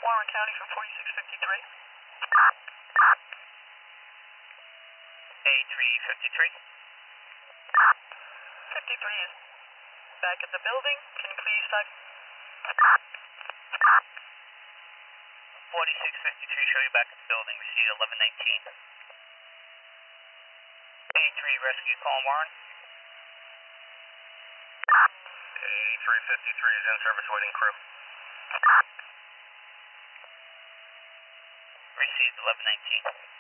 Warren County for 4653. A353. 53 is back at the building. Can you please type? 4653, show you back at the building. Receipt 1119. A3 rescue, calling Warren. A353 is in service, waiting crew. Received 1119.